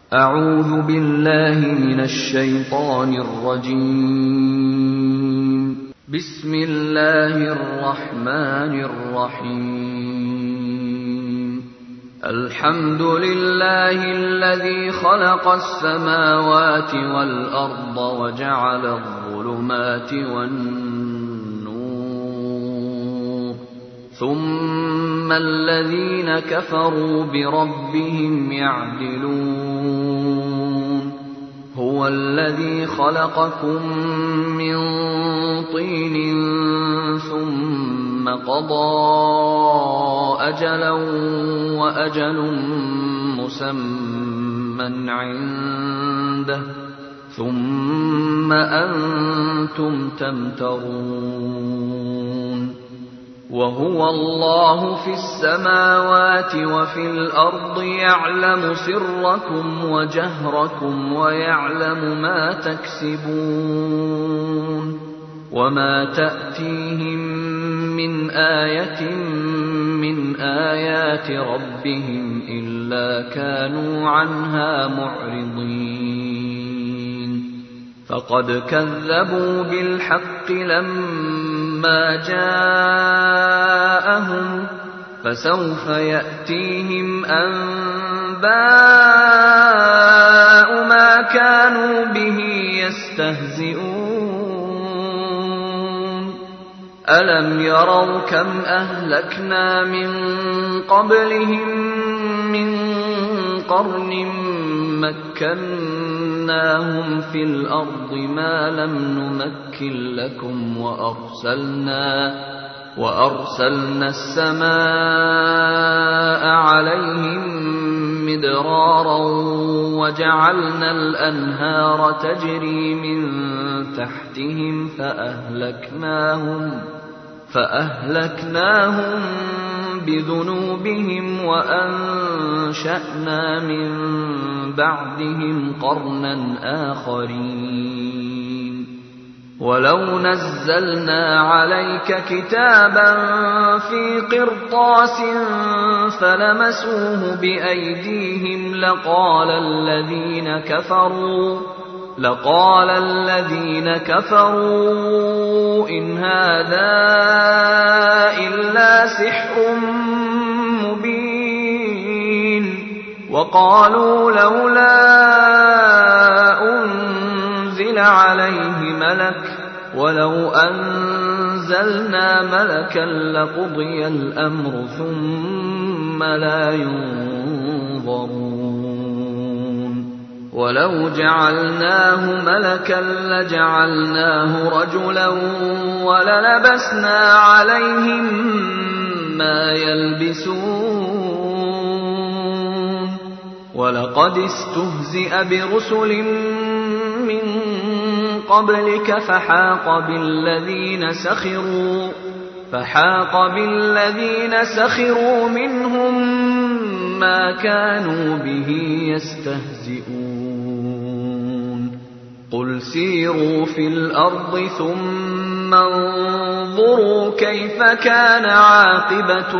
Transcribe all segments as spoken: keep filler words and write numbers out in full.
أعوذ بالله من الشيطان الرجيم. بسم الله الرحمن الرحيم. الحمد لله الذي خلق السماوات والأرض وجعل الظلمات والنور، ثم الذين كفروا بربهم يعدلون. هو الذي خلقكم من طين ثم قضى أجلا وأجل مسمى عنده، ثم أنتم تمترون. وهو الله في السماوات وفي الأرض يعلم سركم وجهركم ويعلم ما تكسبون. وما تأتيهم من آية من آيات ربهم إلا كانوا عنها معرضين. فقد كذبوا بالحق لما جاءهم، فسوف يأتيهم أنباء ما كانوا به يستهزئون. ألم يروا كم أهلكنا من قبلهم من قرن مكناهم في الأرض ما لم نمكن لكم، وأرسلنا وأرسلنا السماء عليهم مدرارا وجعلنا الأنهار تجري من تحتهم فأهلكناهم فأهلكناهم بذنوبهم وأنشأنا من بعدهم قرنا آخرين. ولو نزلنا عليك كتابا في قرطاس فلمسوه بأيديهم لقال الذين كفروا لقال الذين كفروا إن هذا إلا سحر مبين. وقالوا لولا أنزل عليه ملك ولو أنزلنا ملكا لقضي الأمر ثم لا ينظرون. ولو جعلناه ملكا لجعلناه رجلا وللبسنا عليهم ما يلبسون. ولقد استهزئ برسل من قبلك فحاق بالذين سخروا فحاق بالذين سخروا منهم ما كانوا به يستهزئون. قل سيروا في الأرض ثم انظروا كيف كان عاقبة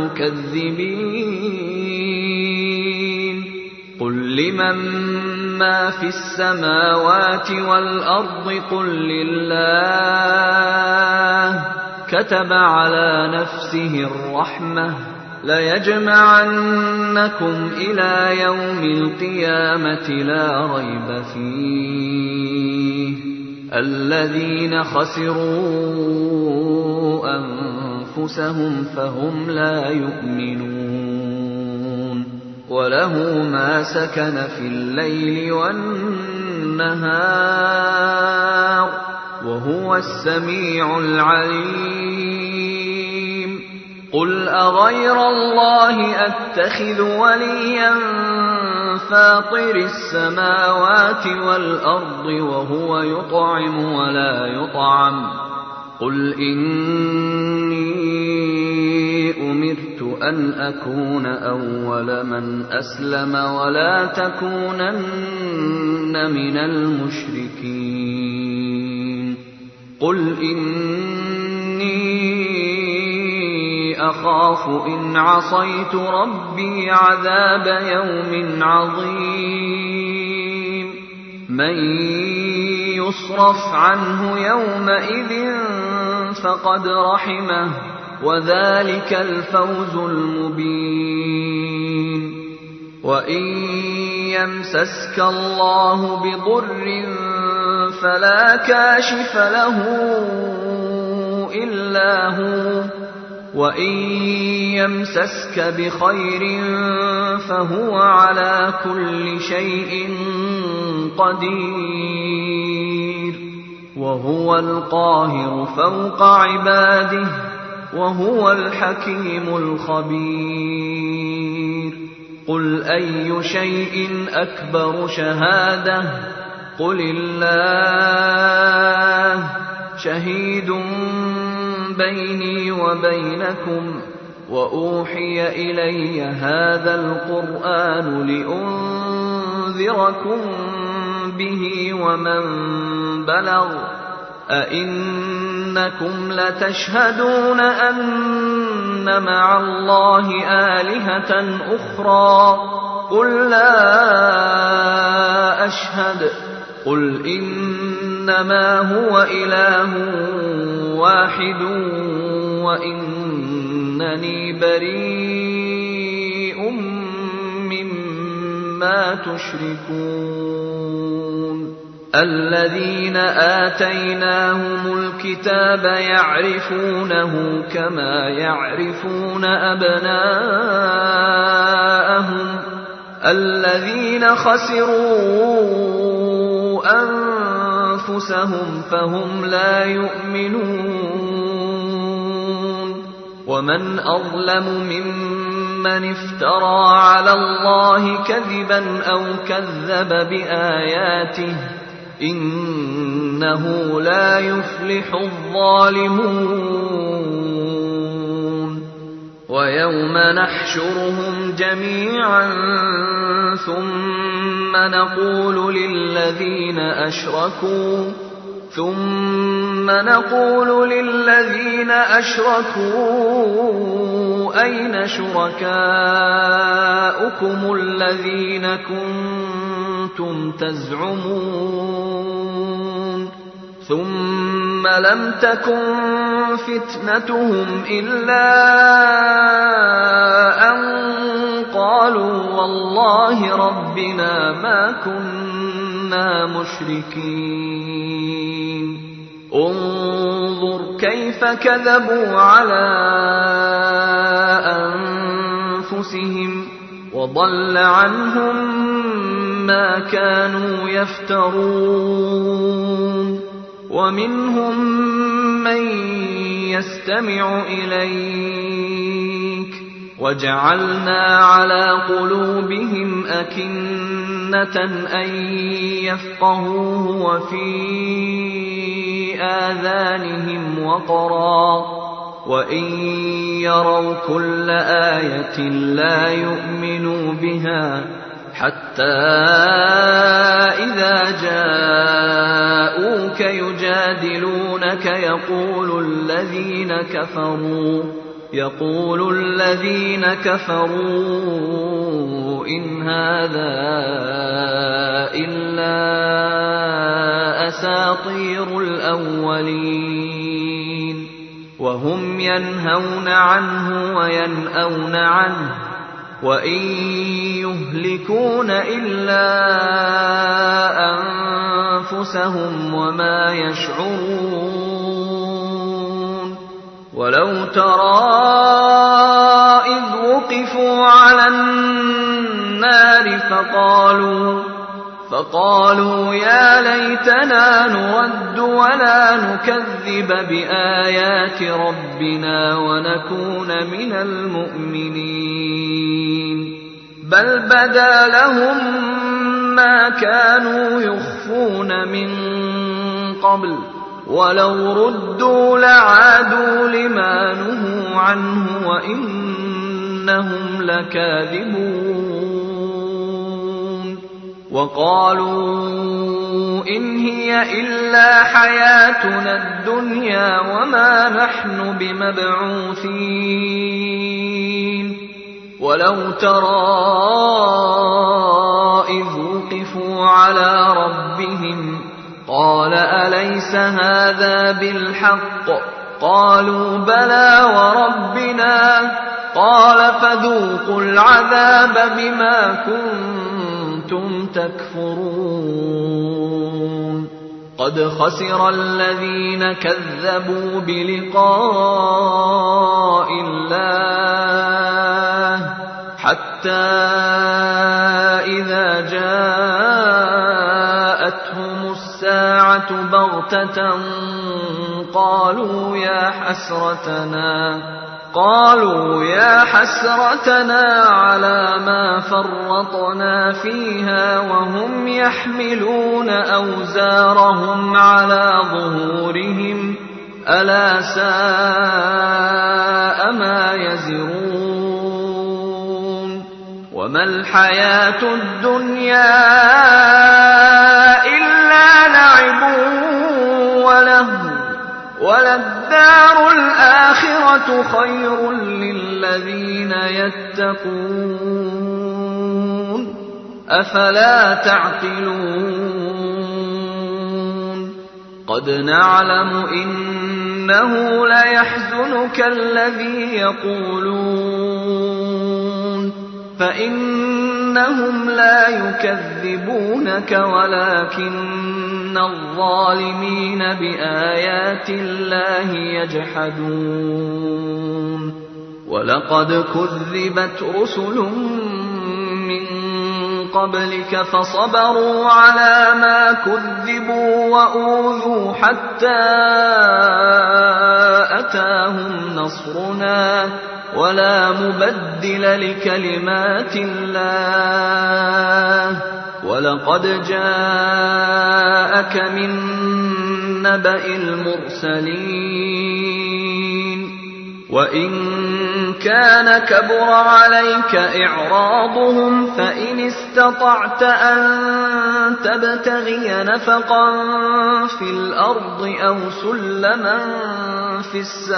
المكذبين. قل لمن ما في السماوات والأرض قل لله كتب على نفسه الرحمة ليجمعنكم إلى يوم القيامة لا ريب فيه. الذين خسروا أنفسهم فهم لا يؤمنون. وله ما سكن في الليل والنهار وهو السميع العليم. قل أغير الله أتخذ وليا فاطر السماوات والأرض وهو يطعم ولا يطعم. قل إني أمرت أن أكون أول من أسلم ولا تكونن من المشركين. قل إني أخاف إن عصيت ربي عذاب يوم عظيم. من يصرف عنه يومئذ فقد رحمه وذلك الفوز المبين. وإن يمسسك الله بضر فلا كاشف له إلا هو وإن يمسسك بخير فهو على كل شيء قدير وهو القاهر فوق عباده وهو الحكيم الخبير. قل أي شيء أكبر شهادة قل الله شهيد بيني وبينكم وأوحي إلي هذا القرآن لأنذركم به ومن بلغ أئنكم لتشهدون أن مع الله آلهة أخرى قل لا أشهد قل إنما هو إله واحد وإنني بريء مما تشركون. الذين آتيناهم الكتاب يعرفونه كما يعرفون أبناءهم الذين خسروا أنفسهم فهم لا يؤمنون. ومن أظلم ممن افترى على الله كذبا أو كذب بآياته إنه لا يفلح الظالمون. ويوم نحشرهم جميعا ثم نقول للذين أشركوا ثم نقول للذين أشركوا أين شركاؤكم الذين كنتم تزعمون ثم لم تكن فتنتهم إلا أن قالوا والله ربنا ما كنا مشركين. انظر كيف كذبوا على أنفسهم وضل عنهم ما كانوا يفترون. ومنهم من يستمع إليك وجعلنا على قلوبهم أكنة أن يفقهوه وفي آذانهم وقرا وإن يروا كل آية لا يؤمنوا بها حتى إذا جاءوك يجادلونك يقول الذين كفروا يقول الذين كفروا إن هذا إلا أساطير الأولين وهم ينهون عنه وينأون عنه وإن يهلكون إلا أنفسهم وما يشعرون. ولو ترى إذ وقفوا على النار فقالوا فقالوا يا ليتنا نرد ولا نكذب بآيات ربنا ونكون من المؤمنين بل بدا لهم ما كانوا يخفون من قبل ولو ردوا لعادوا لما نهوا عنه وإنهم لكاذبون. وقالوا إن هي إلا حياتنا الدنيا وما نحن بمبعوثين. ولو ترى إذ وقفوا وكبكبوا على ربهم قال أليس هذا بالحق قالوا بلى وربنا قال فذوقوا العذاب بما كنتم تكفرون قد خسر الذين كذبوا بلقاء الله حتى إذا جاءتهم الساعة بغتة قالوا يا حسرتنا قالوا يا حسرتنا على ما فرطنا فيها وهم يحملون أوزارهم على ظهورهم ألا ساء ما يزرون وما الحياة الدنيا إلا لعب ولهو وللدار الآخرة خير للذين يتقون أفلا تعقلون قد نعلم إنه ليحزنك الذي يقولون فإنهم لا يكذبونك ولكن الظالمين بآيات الله يجحدون ولقد كذبت رسل من قبلك فصبروا على ما كذبوا وأوذوا حتى أتاهم نصرنا ولا مبدل لكلمات الله ولقد جاءك من نبأ المرسلين وإن كان كبر عليك إعراضهم فإن استطعت أن تبتغي نفقا في الأرض أو سلما في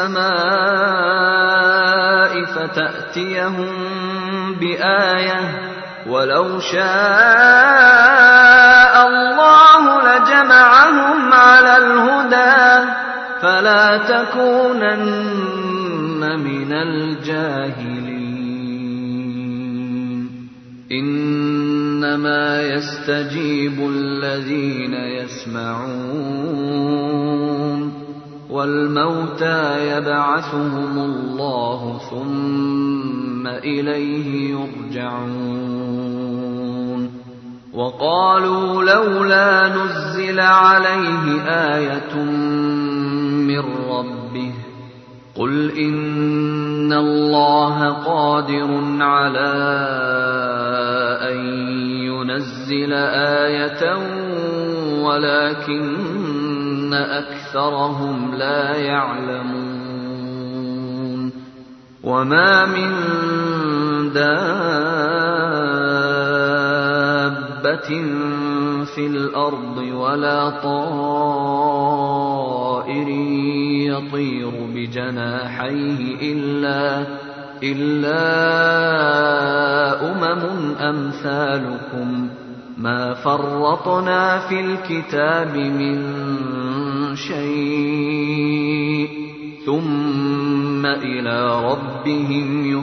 السماء فتأتيهم بآية ولو شاء الله لجمعهم على الهدى فلا تكونن من الجاهلين إنما يستجيب الذين يسمعون والموتى يبعثهم الله ثم إليه يرجعون وقالوا لولا نزل عليه آية من ربه قل إن الله قادر على أن ينزل آية ولكن أكثرهم لا يعلمون وما من دابة في الأرض ولا طائر يطير بجناحيه إلا إلا أمم أمثالكم ما فرطنا في الكتاب من شيء ثم إلى ربهم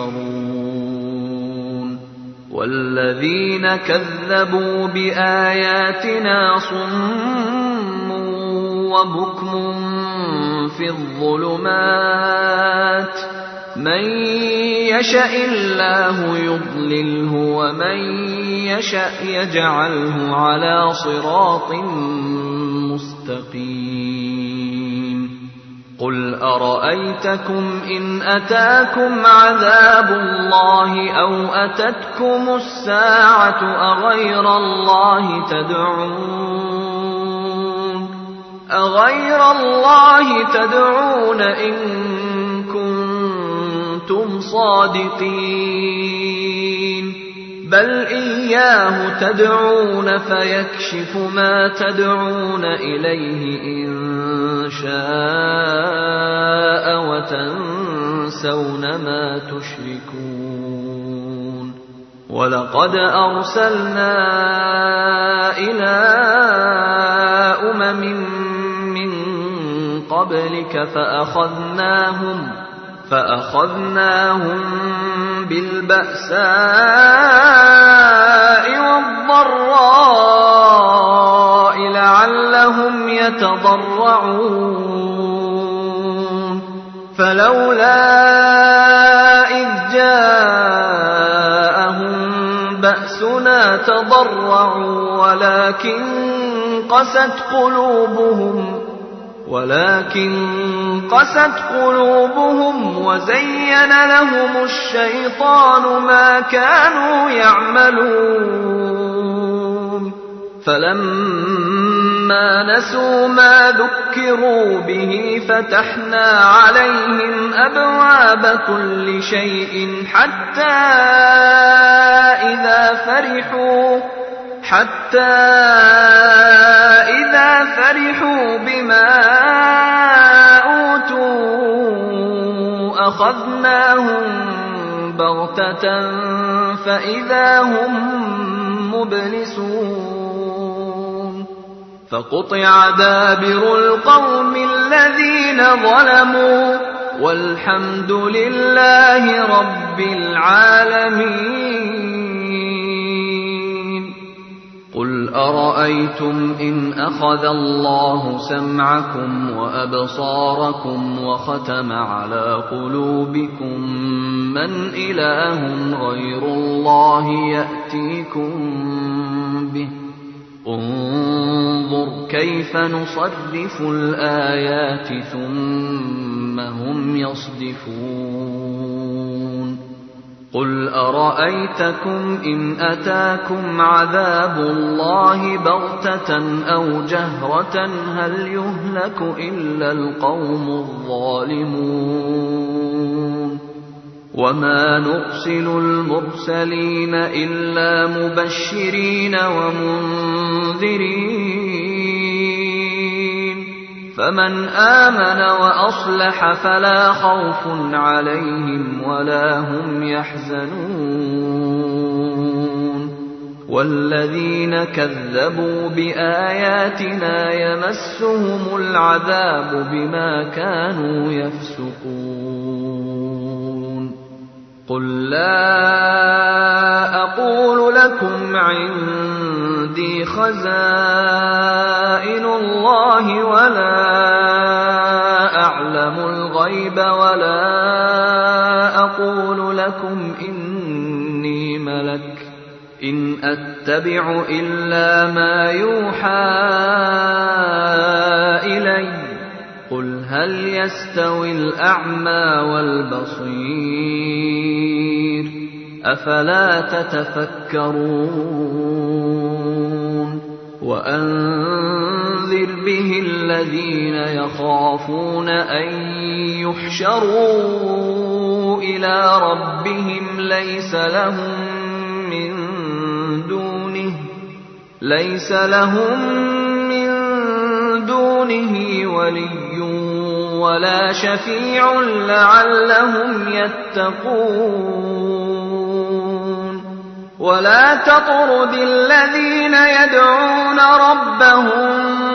يحشرون والذين كذبوا بآياتنا صم وبكم في الظلمات من يشاء الله يضلله ومن يشاء يجعله على صراط مستقيم قل أرأيتكم إن أتاكم عذاب الله أو أتتكم الساعة أغير الله تدعون أغير الله تدعون إن كنتم صادقين بل إياه تدعون فيكشف ما تدعون إليه إن شاء وتنسون ما تشركون ولقد أرسلنا إلى أمم من قبلك فأخذناهم فأخذناهم بالبأساء والضراء لعلهم يتضرعون فلولا إذ جاءهم بأسنا تضرعوا ولكن قست قلوبهم ولكن قست قلوبهم وزين لهم الشيطان ما كانوا يعملون فلما نسوا ما ذكروا به فتحنا عليهم أبواب كل شيء حتى إذا فرحوا حتى إذا فرحوا بما أوتوا أخذناهم بغتة فإذا هم مبلسون فقطع دابر القوم الذين ظلموا والحمد لله رب العالمين. قل أرأيتم إن أخذ الله سمعكم وأبصاركم وختم على قلوبكم من إله غير الله يأتيكم به انظر كيف نصرف الآيات ثم هم يصدفون. قل أرأيتكم إن أتاكم عذاب الله بغتة أو جهرة هل يهلك إلا القوم الظالمون وما نرسل المرسلين إلا مبشرين ومنذرين فمن آمن وأصلح فلا خوف عليهم ولا هم يحزنون والذين كذبوا بآياتنا يمسهم العذاب بما كانوا يفسقون. قل لا أقول لكم عندي خزائن الله ولا أعلم الغيب ولا أقول لكم إني ملك إن أتبع إلا ما يوحى إلي قل هل يستوي الأعمى والبصير أفلا تتفكرون. وأنذر به الذين يخافون أن يحشروا إلى ربهم ليس لهم من دونه ليس لهم من دونه ولي ولا شفيع لعلهم يتقون. ولا تطرد الذين يدعون ربهم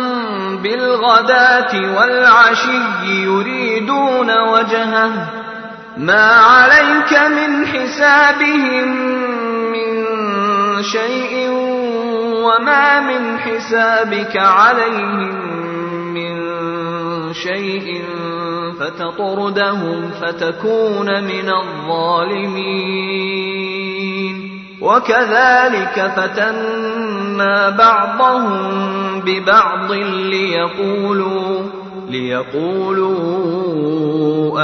بالغداة والعشي يريدون وجهه ما عليك من حسابهم من شيء وما من حسابك عليهم من شيء فتطردهم فتكون من الظالمين. وكذلك فتنا بعضهم ببعض ليقولوا ليقولوا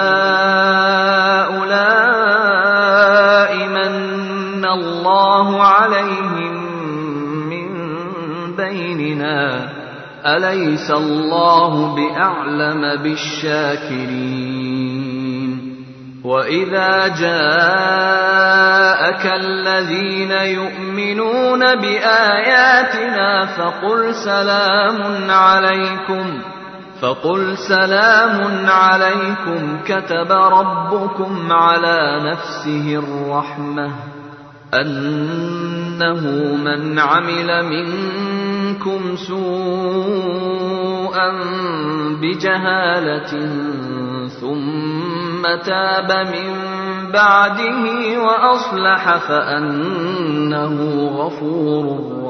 أهؤلاء من الله عليهم من بيننا أليس الله بأعلم بالشاكرين. وإذا جاءك الذين يؤمنون بآياتنا فقل سلام عليكم فقل سلام عليكم كتب ربكم على نفسه الرحمة أنه من عمل منكم سوءا بجهالة ثم تاب من بعده وأصلح فأنه غفور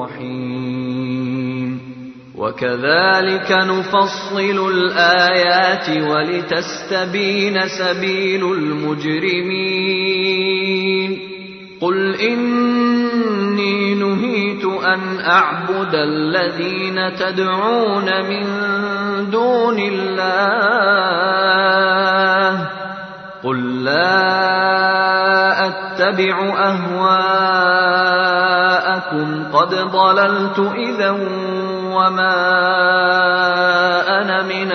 رحيم. وكذلك نفصل الآيات ولتستبين سبيل المجرمين. قل إني نهيت أن أعبد الذين تدعون من دون الله قل لا أتبع أهواءكم قد ضللت إذا وما أنا من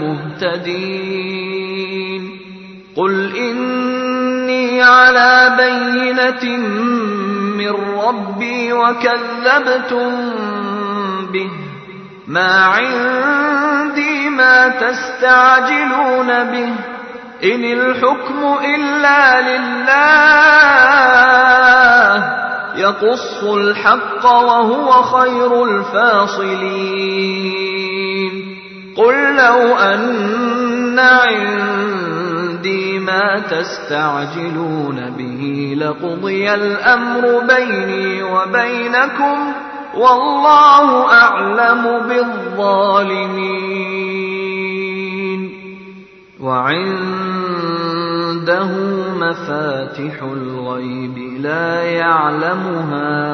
المهتدين. قل إني على بينة من ربي وكذبتم به ما عندي ما تستعجلون به إن الحكم إلا لله يقص الحق وهو خير الفاصلين. قل لو أن عندي ما تستعجلون به لقضي الأمر بيني وبينكم والله أعلم بالظالمين. وعنده مفاتح الغيب لا يعلمها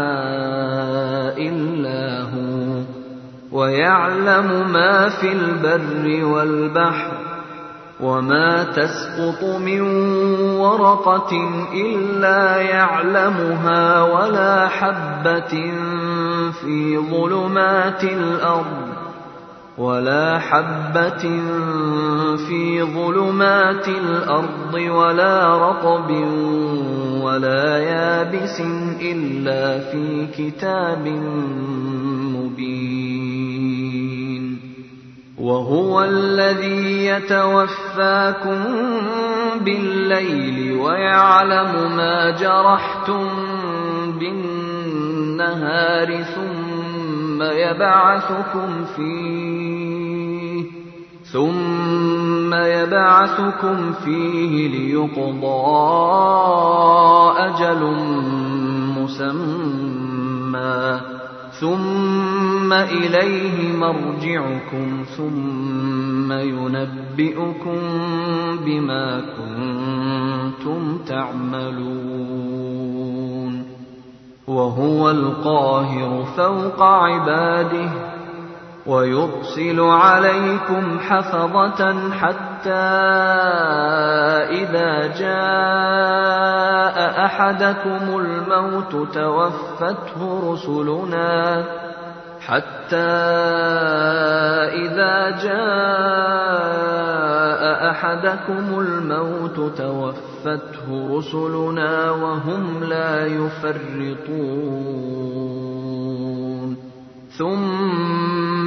إلا هو ويعلم ما في البر والبحر وما تسقط من ورقة إلا يعلمها ولا حبة في ظلمات الأرض ولا حبة في ظلمات الأرض ولا رطب ولا يابس إلا في كتاب مبين. وهو الذي يتوفاكم بالليل ويعلم ما جرحتم بالنهار ثم يبعثكم فيه ثم يبعثكم فيه ليقضى أجل مسمى ثم إليه مرجعكم ثم ينبئكم بما كنتم تعملون. وهو القاهر فوق عباده ويرسل عليكم حفظة حتى إذا جاء أحدكم الموت توفته رسلنا حتى إذا جاء أحدكم الموت توفته رسلنا وهم لا يفرطون ثم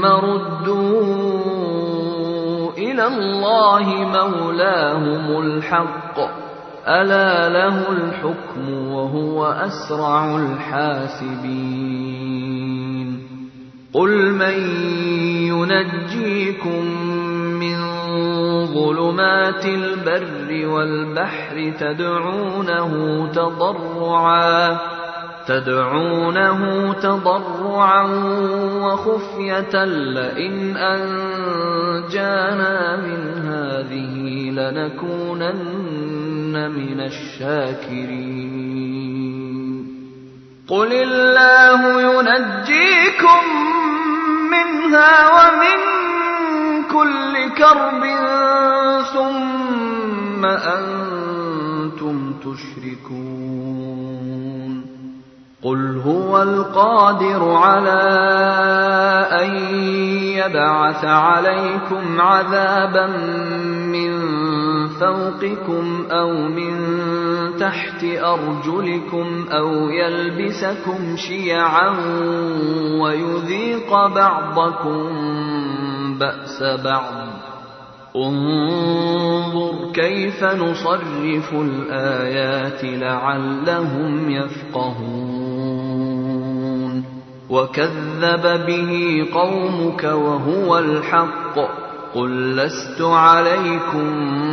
ردوا إلى الله مولاهم الحق ألا له الحكم وهو أسرع الحاسبين. قل من ينجيكم من ظلمات البر والبحر تدعونه تضرعا تدعونه تضرعا وخفية لئن أنجانا من هذه لنكونن من الشاكرين. قل الله ينجيكم منها ومن كل كرب ثم أنتم تشركون. قل هو القادر على أن يبعث عليكم عذابا من فوقكم أو من تحت أرجلكم أو يلبسكم شيعا ويذيق بعضكم بأس بعض. انظر كيف نصرف الآيات لعلهم يفقهون وكذب به قومك وهو الحق قل لست عليكم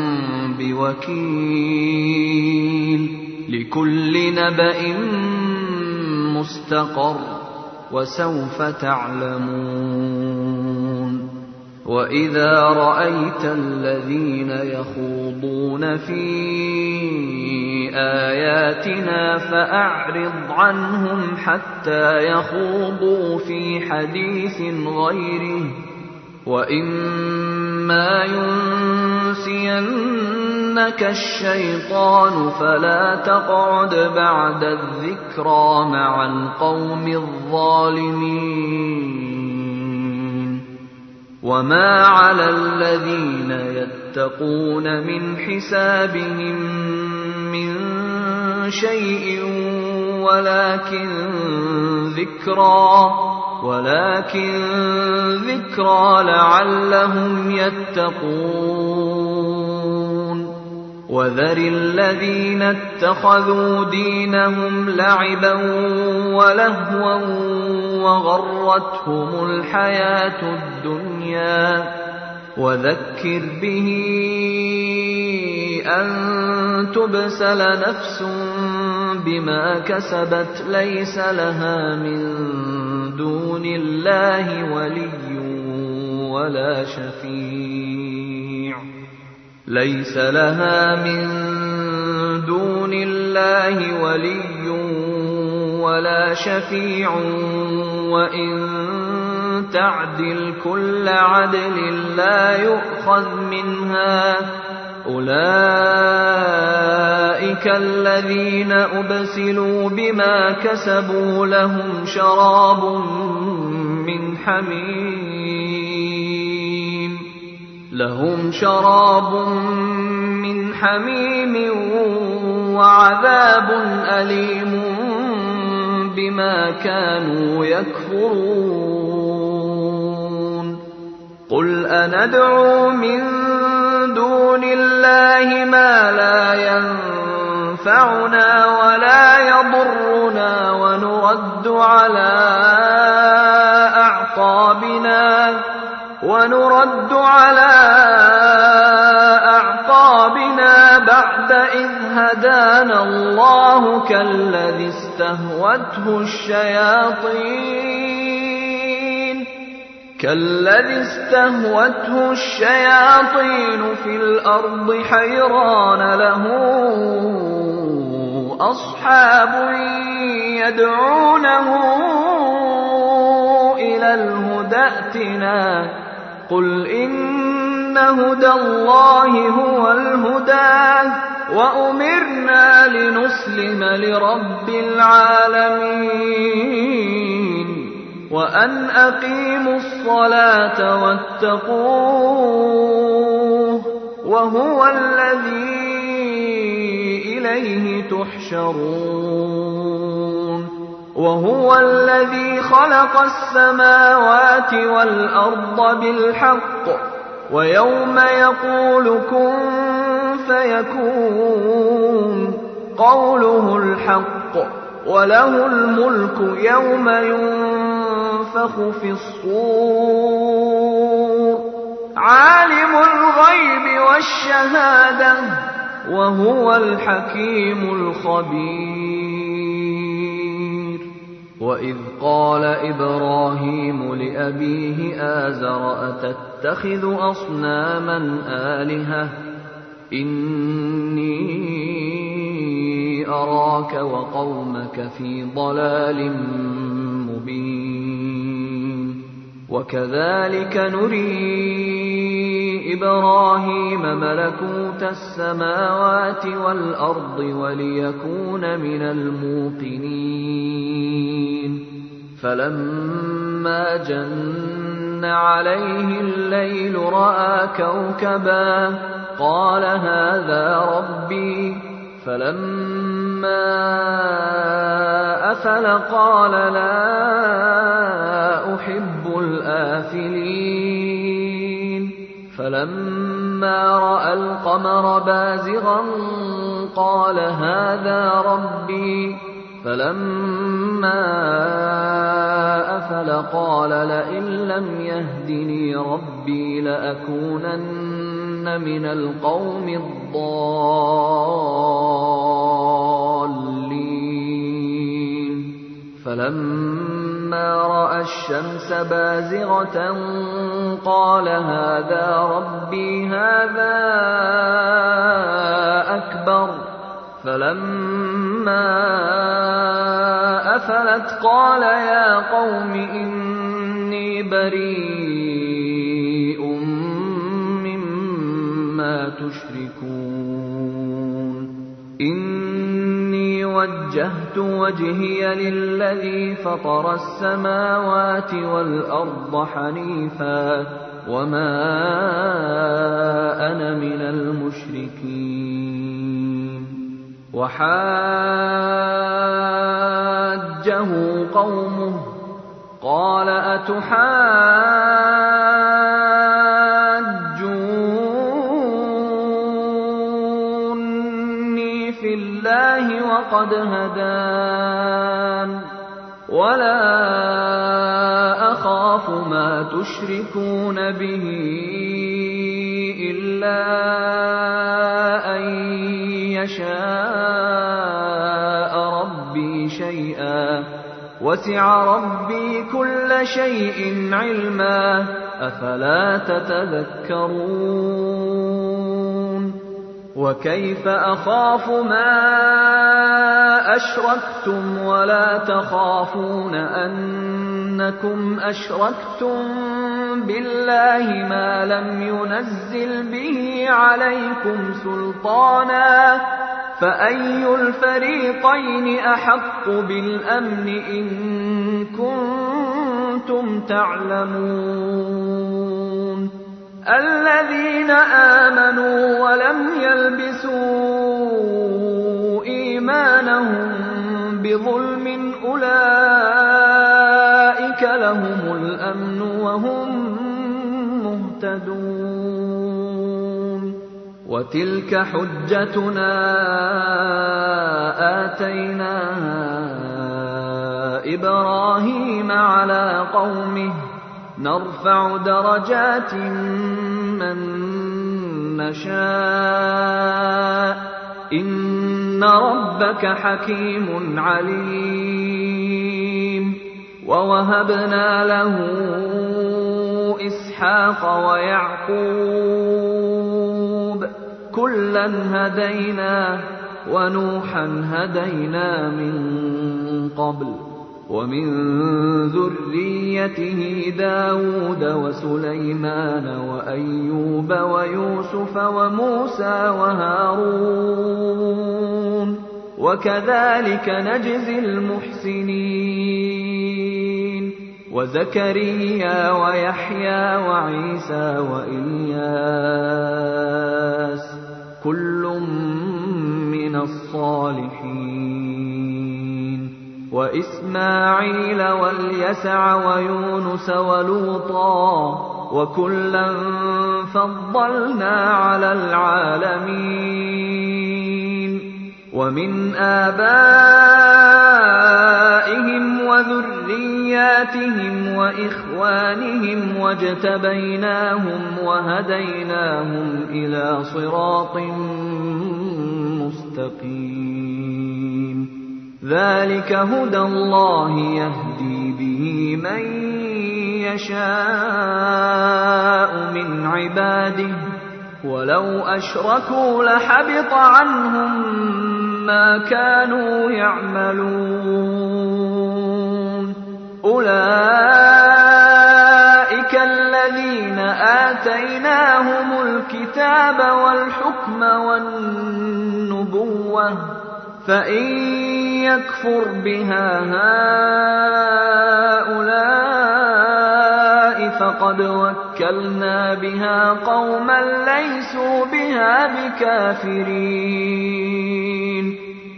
بوكيل لكل نبأ مستقر وسوف تعلمون وإذا رأيت الذين يخوضون في آياتنا فأعرض عنهم حتى يخوضوا في حديث غيره وإما ينسينك الشيطان فلا تقعد بعد الذكرى مع القوم الظالمين وما على الذين يتقون من حسابهم من شيء ولكن ذكرى ولكن ذكرى لعلهم يتقون وذر الذين اتخذوا دينهم لعبا ولهوا وغرتهم الحياة الدنيا وذكر به أن تبسل نفس بما كسبت ليس لها من دون الله ولي ولا شفيع ليس لها من دون الله ولي ولا شفيع وإن تعدل كل عدل لا يؤخذ منها أولئك الذين أبسلوا بما كسبوا لهم شراب من حميم لهم شراب من حميم وعذاب أليم بما كانوا يكفرون قل أندعو من دون الله ما لا ينفعنا ولا يضرنا ونرد على أعقابنا ونرد على أعقابنا بعد إذ هدانا الله كالذي استهوته الشياطين كالذي استهوته الشياطين في الأرض حيران له أصحاب يدعونه إلى الهدى ائتنا قل إن هدى الله هو الهدى وأمرنا لنسلم لرب العالمين وأن أقيموا الصلاة واتقوه وهو الذي إليه تحشرون وهو الذي خلق السماوات والأرض بالحق ويوم يقول كن فيكون قوله الحق وله الملك يوم ينفخ في الصور عالم الغيب والشهادة وهو الحكيم الخبير وإذ قال إبراهيم لأبيه آزر أتتخذ أصناما آلهة إني أراك وقومك في ضلال مبين وكذلك نري إبراهيم ملكوت السماوات والأرض وليكون من الموقنين فلما جن عليه الليل رأى كوكبا قال هذا ربي فلما أفل قال لا أحب الآفلين فلما فلما رأى القمر بازغا قال هذا ربي فلما أفل قال لئن لم يهدني ربي لأكونن من القوم الضالين فلما رأى الشمس بازغة قال هذا ربي هذا أكبر فلما أفلت قال يا قوم إني بريء مما تشركون إني وجهت وجهي للذي فطر السماوات والأرض حنيفا وما أنا من المشركين وحاجه قومه قال أتحاجوني في الله وقد هدان ولا أخاف ما تشركون به إلا أن يشاء ربي شيئا وسع ربي كل شيء علما أفلا تتذكرون وكيف أخاف ما أشركتم ولا تخافون أنكم أشركتم بالله ما لم ينزل به عليكم سلطانا فأي الفريقين أحق بالأمن إن كنتم تعلمون الذين آمنوا ولم يلبسوا إيمانهم بظلم أولئك لهم الأمن وهم مهتدون وتلك حجتنا آتيناها إبراهيم على قومه نرفع درجات من نشاء إن ربك حكيم عليم ووهبنا له إسحاق ويعقوب كلا هدينا ونوحا هدينا من قبل ومن ذريته داود وسليمان وأيوب ويوسف وموسى وهارون وكذلك نجزي المحسنين وزكريا ويحيى وعيسى وإلياس كل من الصالحين وإسماعيل واليسع ويونس ولوطا وكلا فضلنا على العالمين ومن آبائهم وذرياتهم وإخوانهم واجتبيناهم وهديناهم إلى صراط مستقيم ذلك هدى الله يهدي به من يشاء من عباده ولو أشركوا لحبط عنهم ما كانوا يعملون أولئك الذين آتيناهم الكتاب والحكم والنبوة فإن يكفر بها هؤلاء فقد وكلنا بها قوما ليسوا بها بكافرين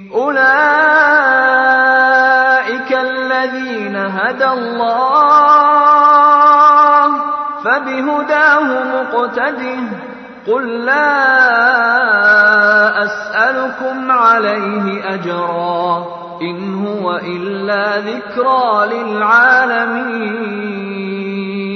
أولئك الذين هدى الله فبهداه مقتده قل لا أسألكم عليه أجرا إن هو إلا ذكرى للعالمين